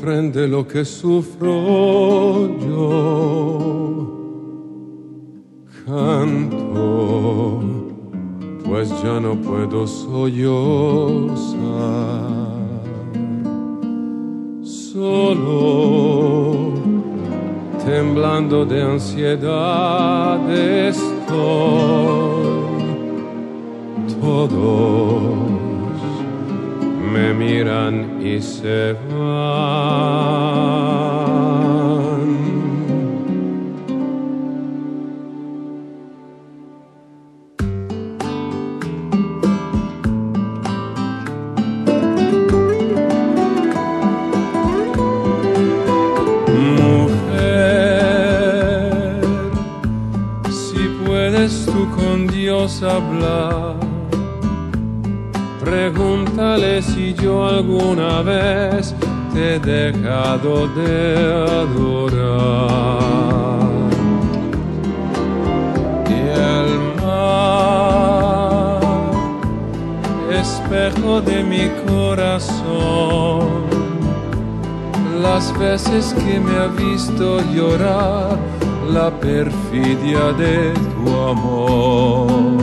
comprende lo que sufro yo. Canto, pues ya no puedo sollozar. Solo, temblando de ansiedad estoy. Todos me miran y se van. Mujer, si puedes tú con Dios hablar, pregúntale si yo alguna vez te he dejado de adorar. Y el mar, espejo de mi corazón, las veces que me ha visto llorar, la perfidia de tu amor.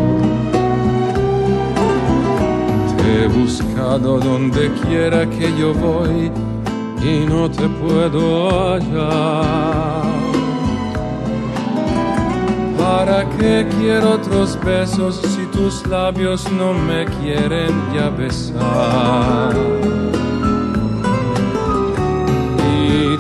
He buscado donde quiera que yo voy y no te puedo hallar. ¿Para qué quiero otros besos si tus labios no me quieren ya besar? Y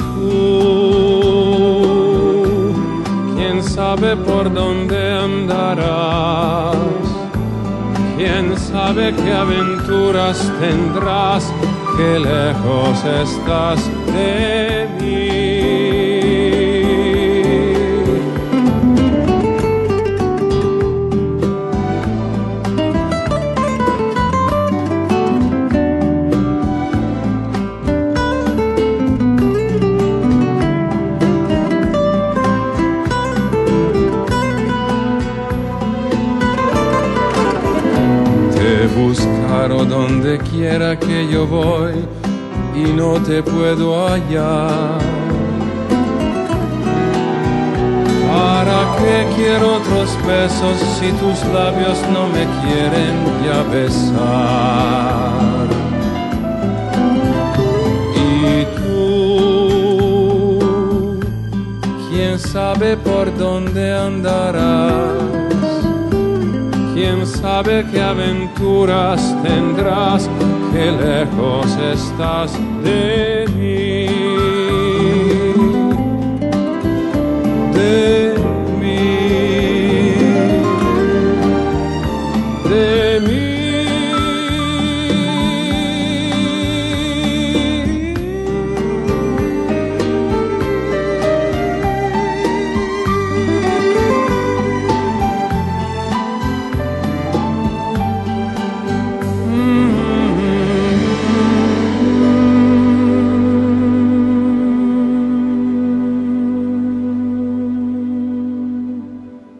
tú, quién sabe por dónde andarás. ¿Quién sabe qué aventuras tendrás? Qué lejos estás de mí. Buscar donde quiera que yo voy y no te puedo hallar. ¿Para qué quiero otros besos si tus labios no me quieren ya besar? Y tú, quién sabe por dónde andarás. ¿Quién sabe qué aventuras tendrás? Qué lejos estás de mí.